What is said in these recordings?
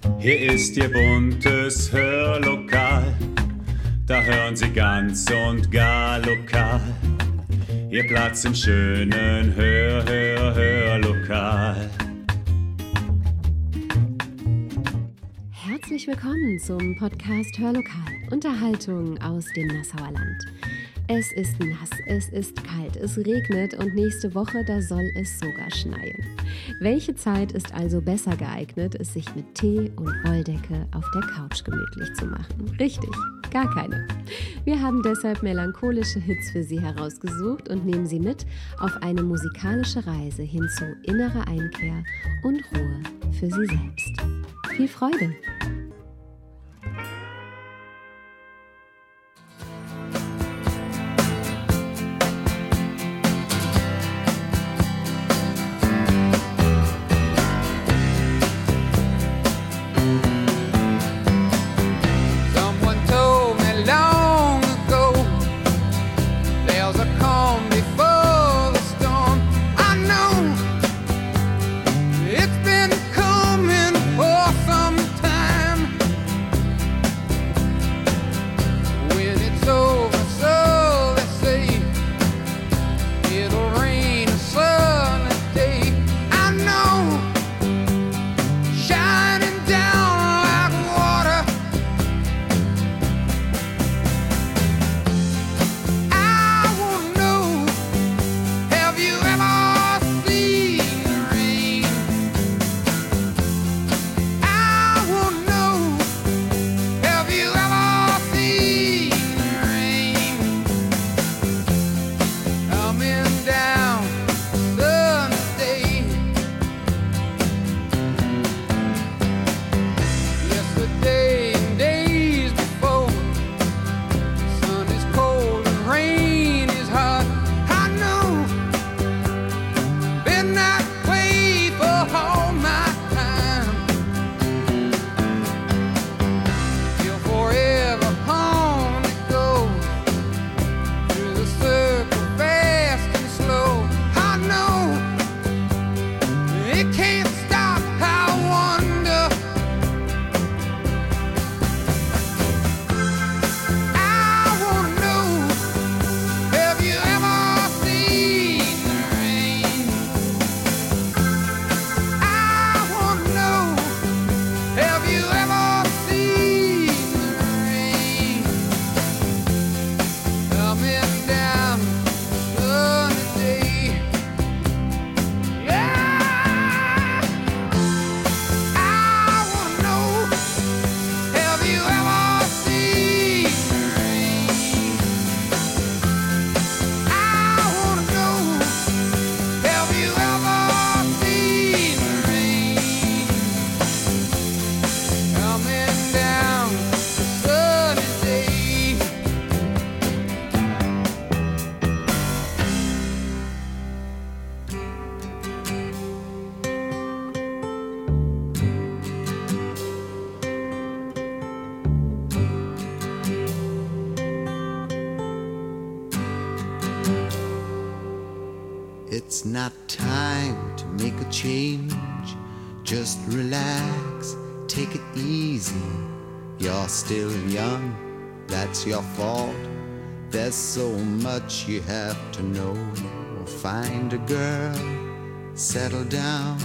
Hier ist Ihr buntes Hörlokal, da hören Sie ganz und gar lokal. Ihr Platz im schönen Hörlokal. Herzlich willkommen zum Podcast Hörlokal, Unterhaltung aus dem Nassauer Land. Es ist nass, es ist kalt, es regnet und nächste Woche, da soll es sogar schneien. Welche Zeit ist also besser geeignet, es sich mit Tee und Wolldecke auf der Couch gemütlich zu machen? Richtig, gar keine. Wir haben deshalb melancholische Hits für Sie herausgesucht und nehmen Sie mit auf eine musikalische Reise hin zu innerer Einkehr und Ruhe für Sie selbst. Viel Freude! It's not time to make a change. Just relax, take it easy. You're still young, that's your fault. There's so much you have to know. Find a girl, settle down.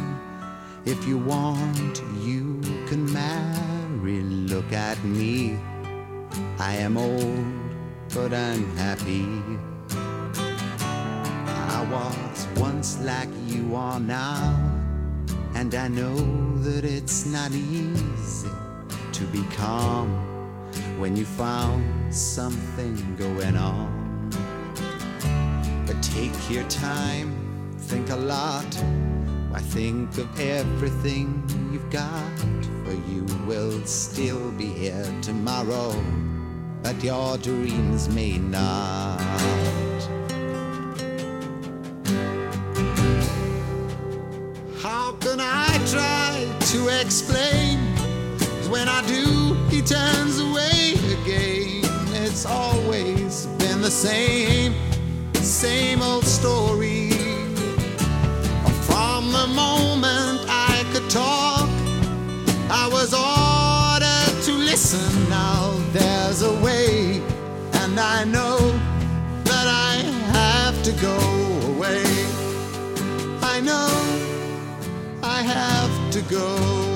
If you want, you can marry. Look at me, I am old, but I'm happy. I was once like you are now, and I know that it's not easy to be calm when you found something going on. But take your time, think a lot. Why think of everything you've got? For you will still be here tomorrow, but your dreams may not. How can I try to explain? 'Cause when I do, he turns away again. It's always been the same old story. From the moment I could talk, I was all I have to go.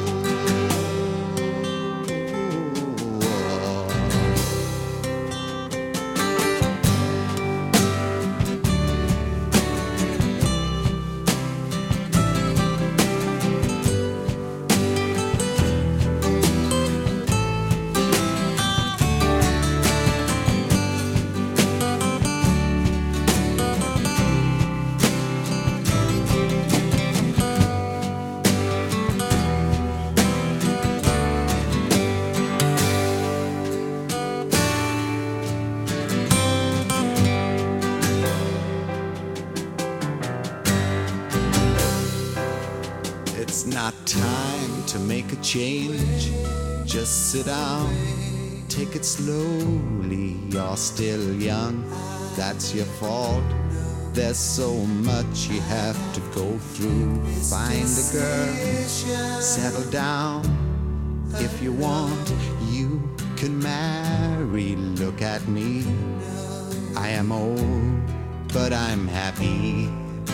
It's not time to make a change. Just sit down, take it slowly. You're still young, that's your fault. There's so much you have to go through. Find a girl, settle down. If you want, you can marry. Look at me, I am old, but I'm happy.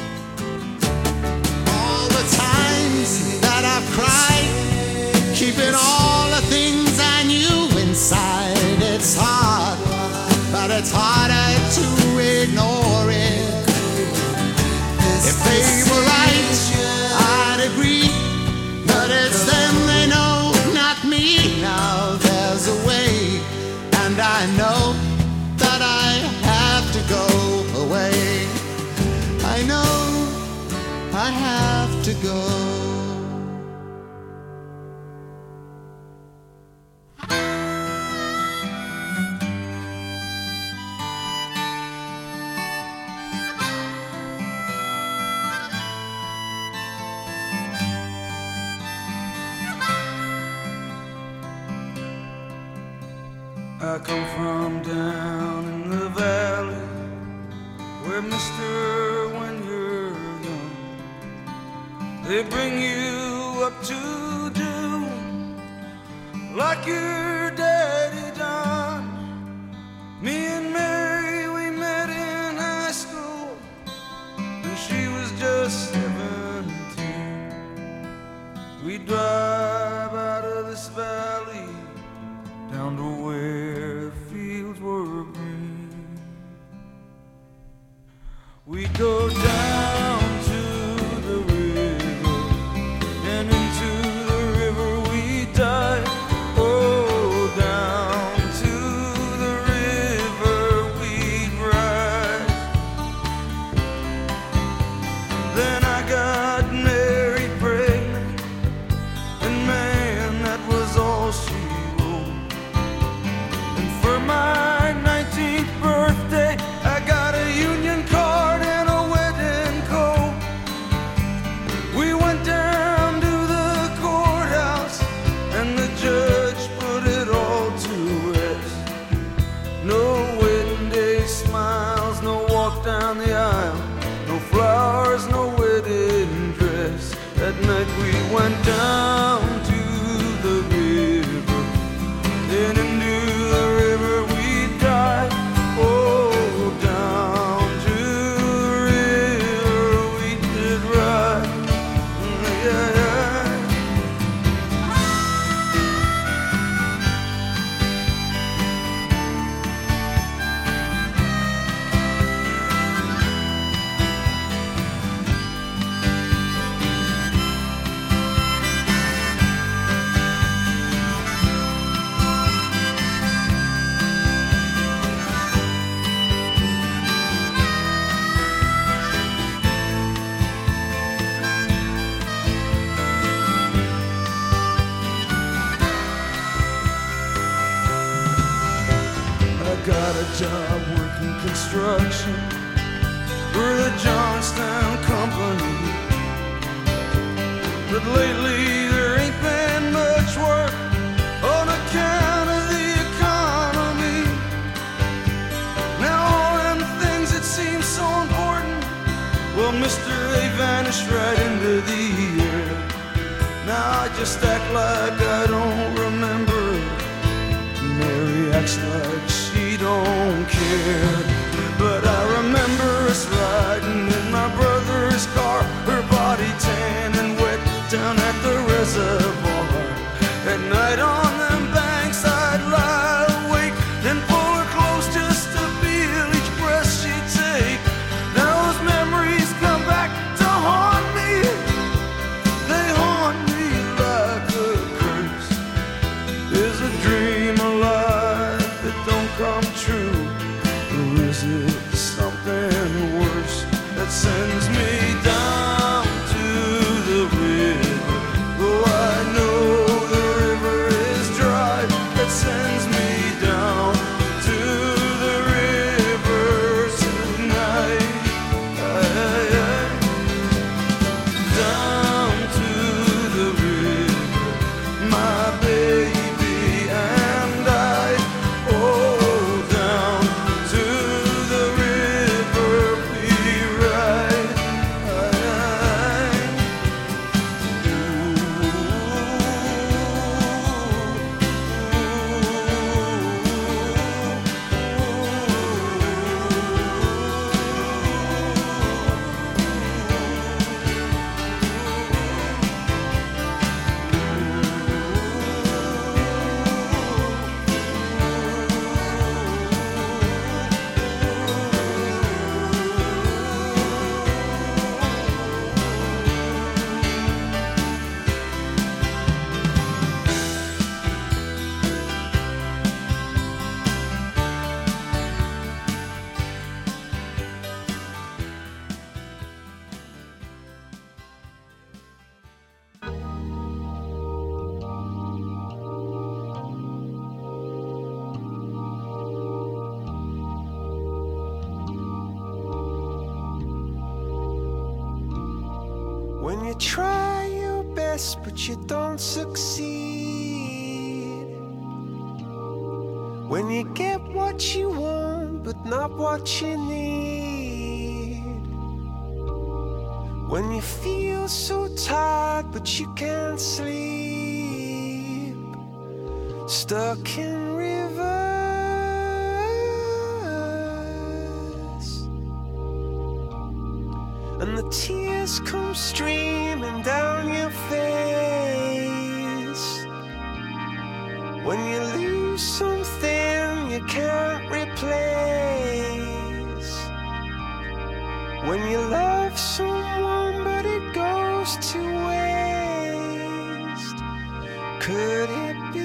That I've cried, keeping all the things I knew inside. It's hard, but it's harder to ignore it. If they were right, I'd agree, but it's them they know, not me. Now there's a way, and I know that I have to go away. I know I have to go. I come from down in the valley, where mister, when you're young, they bring you up to do like your daddy done. Me and Mary, we met in high school when she was just 17. We drive out of this valley down to where fields were green. We go down to the river, and into the river we dive. Oh, down to the river we ride. Then I got married, pregnant, and man, that was all she wrote. And for my 19th birthday, I got a union card and a wedding coat. We went down to the courthouse, and the judge put it all to rest. No wedding day smiles, no walk down the aisle, no flowers, no wedding dress. That night we went down to the river, then into the river we dive. Oh, down to the river we did ride. Yeah, yeah. I got a job working construction for the Johnstown Company, but lately there ain't been much work on account of the economy. Now all them things that seem so important, well, Mr. A vanished right into the air. Now I just act like I don't remember. Mary acts like she don't care. But I remember us riding in my brother's car, her body tan and wet down reservoir. At night on them banks I'd lie awake and pull her close just to feel each breath she'd take. Those memories come back to haunt me. They haunt me like a curse. Is a dream a life that don't come true? Or is it something worse that sends me down to the river? Oh, I know the river is dry. That sends me down to the river tonight. Down to the river, my baby and I. Oh, down to the river we ride. When you try your best but you don't succeed, when you get what you want but not what you need, when you feel so tired but you can't sleep, stuck in rivers, and the tears come streaming down your face, when you lose something you can't replace, when you love someone but it goes to waste, could it be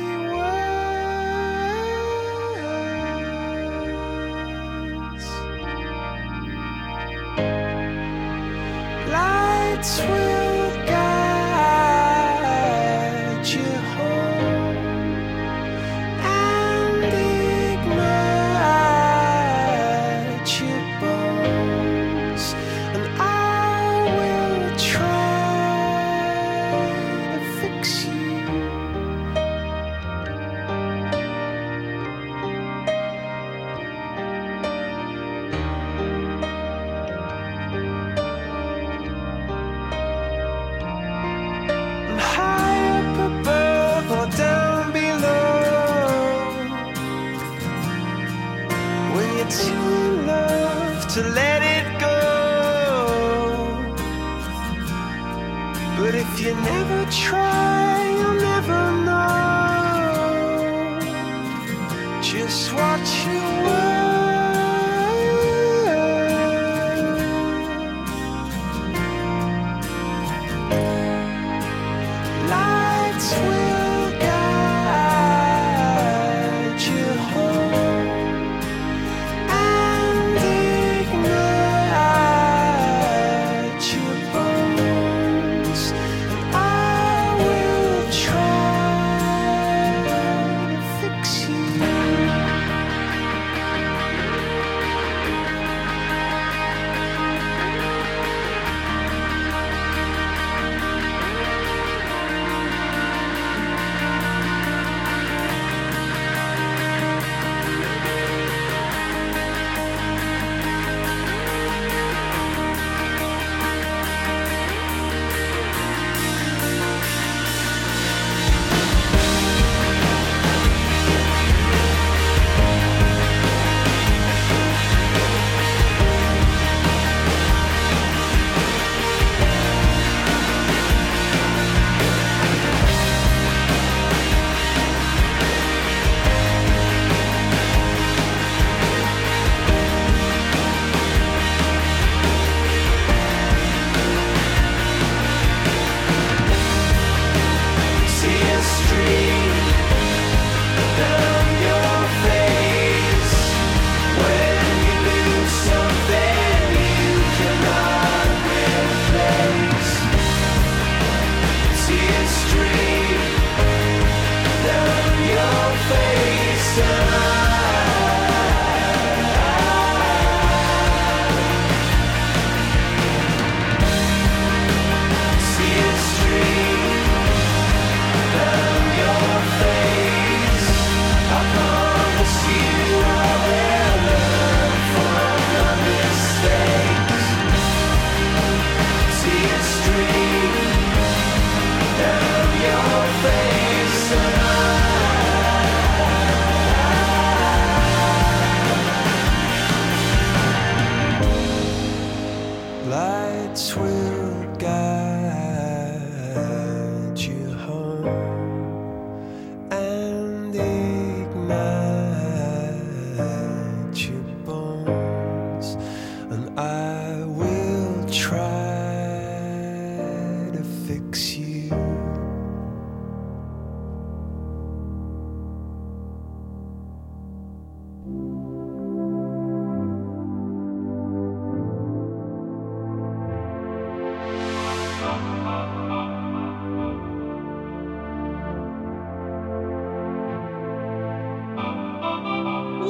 worse? Lights will guide you home and ignite your bones, and I will try to fix you.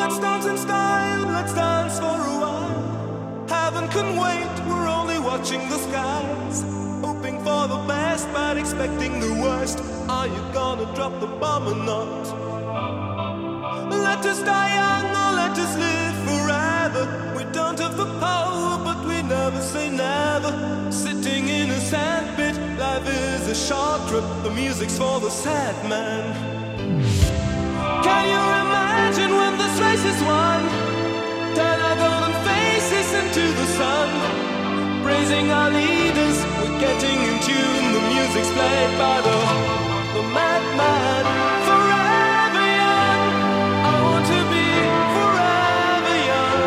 let's dance in style, let's dance for a while. Heaven can wait, we're only watching the skies, hoping for the best but expecting the worst. Are you gonna drop the bomb or not? Let us die young or let us live forever. We don't have the power but we never say never. Sitting in a sandpit, life is a short trip. The music's for the sad man. Can you imagine when this race is won? Turn our golden faces into the sun, praising our leaders, we're getting in tune. The music's played by the madman. Forever young, I want to be forever young.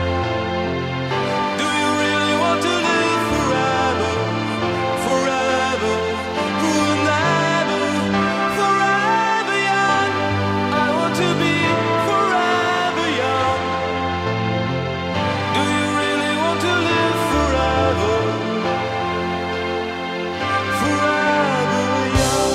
Do you really want to live forever? Forever, forever, forever young. I want to be forever young. Do you really want to live forever? Forever young.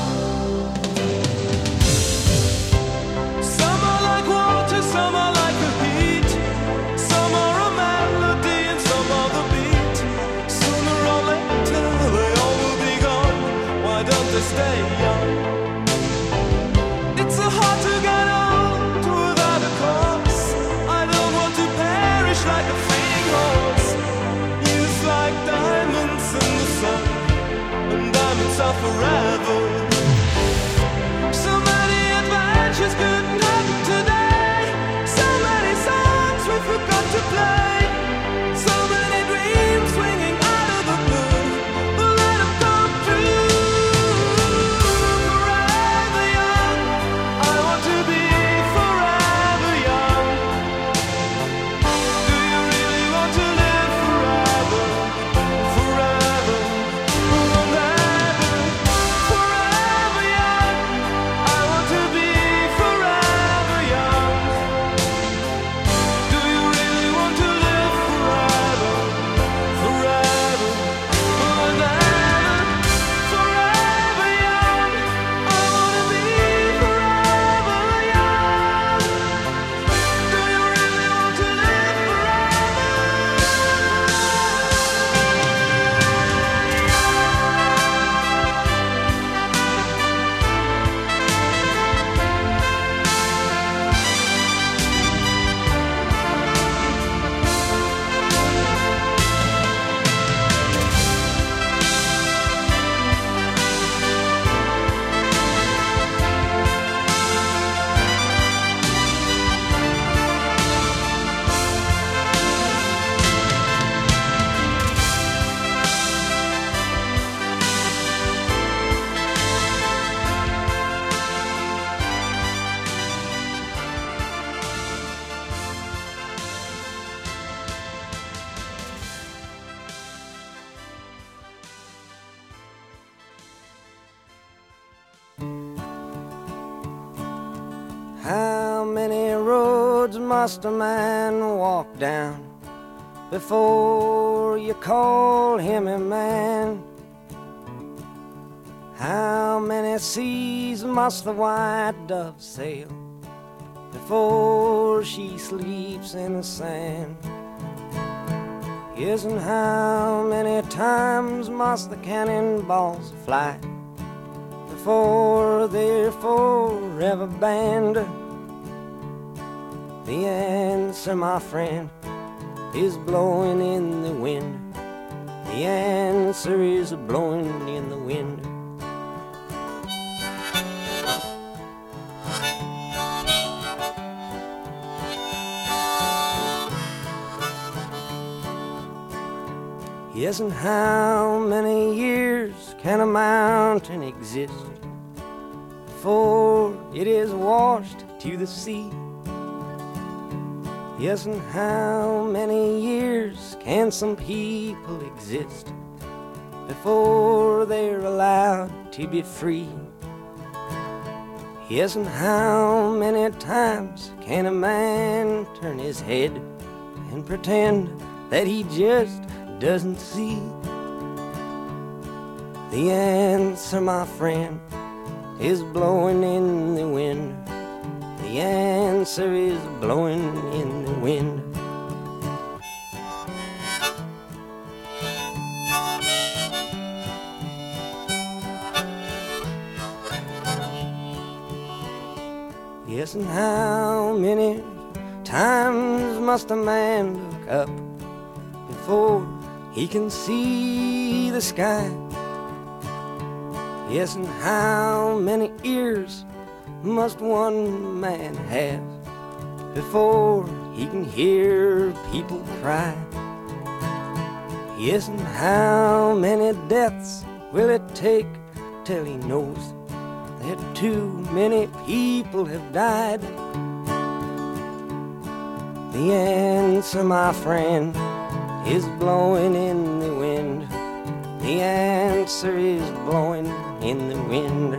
Some are like water, some are like the heat. Some are a melody and some are the beat. Sooner or later they all will be gone. Why don't they stay young? It's so hard to get old without a cause. I don't want to perish like a fading horse. Youth like diamonds in the sun, and diamonds are forever. So many adventures couldn't happen today. So many songs we forgot to play. So many dreams swinging out of the blue. But let them come true. Forever young, I want to be forever young. Do you really want to live forever? Forever, forever, forever young. I want to be forever young. Do you really want to live forever? Forever, forever, forever young. I want to be forever young. Do you really want to live How many roads must a man walk down before you call him a man? How many seas must the white dove sail before she sleeps in the sand? Yes, and how many times must the cannonballs fly before they're forever banned? The answer, my friend, is blowing in the wind. The answer is blowing in the wind. Yes, and how many years can a mountain exist before it is washed to the sea? Yes, and how many years can some people exist before they're allowed to be free? Yes, and how many times can a man turn his head and pretend that he just doesn't see? The answer, my friend, is blowing in the wind. The The answer is blowing in the wind. Yes, and how many times must a man look up before he can see the sky? Yes, and how many ears must one man have before he can hear people cry? Yes, and how many deaths will it take till he knows that too many people have died? The answer, my friend, is blowing in the wind. The answer is blowing in the wind.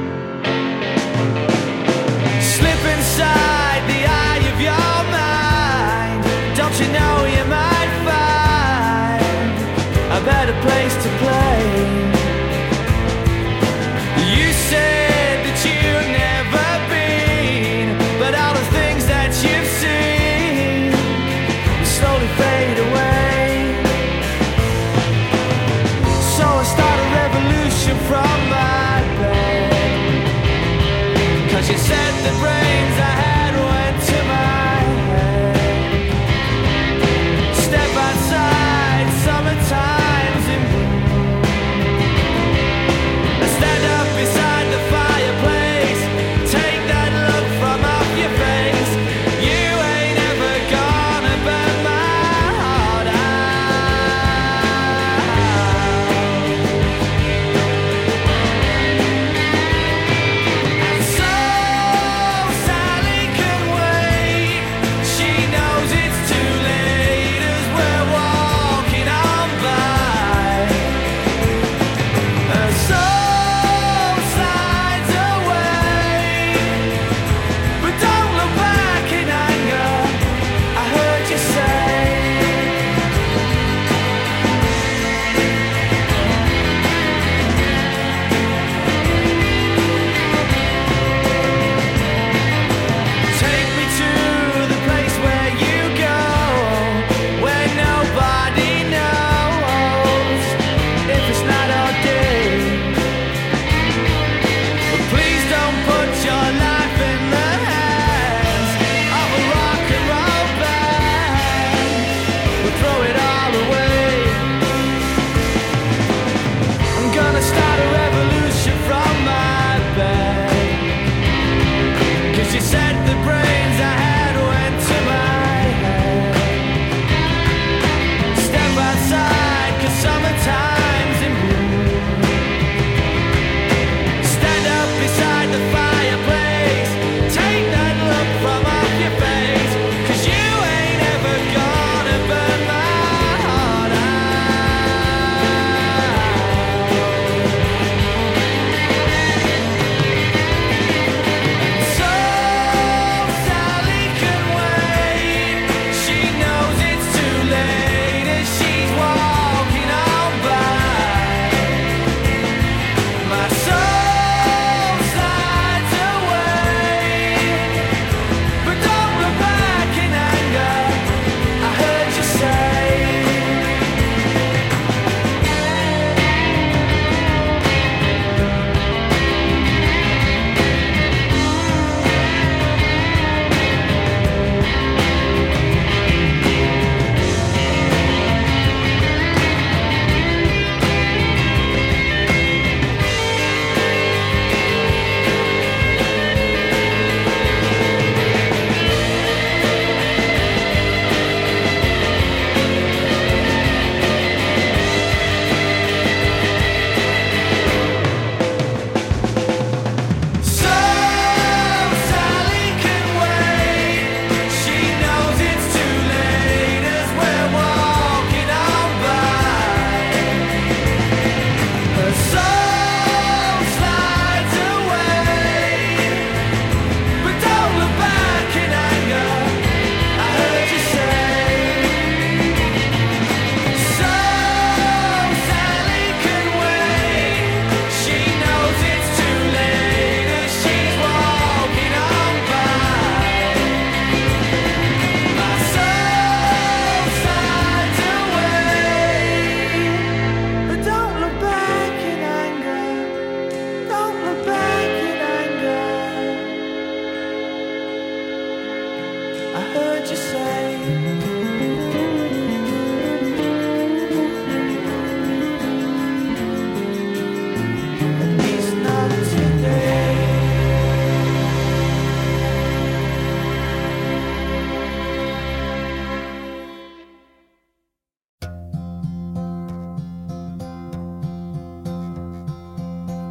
Slip inside the eye of your mind.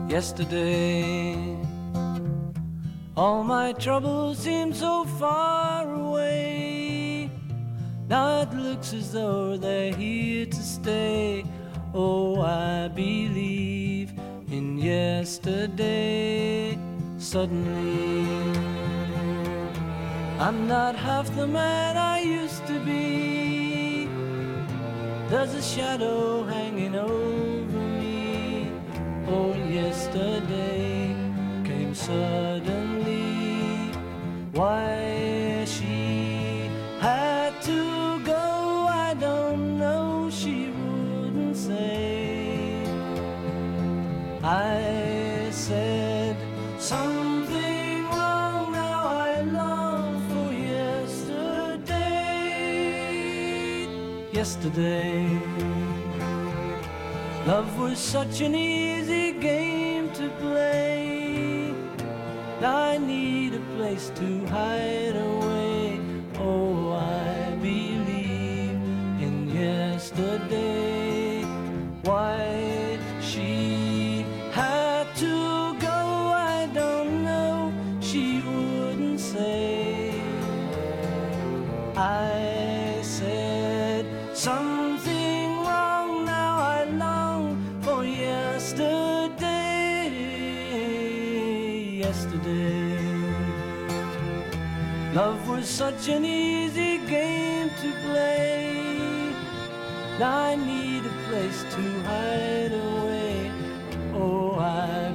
yesterday. All my troubles seem so far away. Now it looks as though they're here to stay. Oh, I believe in yesterday. Suddenly, I'm not half the man I used to be. There's a shadow hanging over me. Oh, yesterday came suddenly. Why she had to go, I don't know, she wouldn't say. I said something wrong, now I long for yesterday. Yesterday, love was such an easy game to play. Now I need a place to hide away. Oh, I believe in yesterday. Why she had to go, I don't know, she wouldn't say. I said something wrong, now I long for yesterday. Yesterday, love was such an easy game to play. Now I need a place to hide away. Oh, I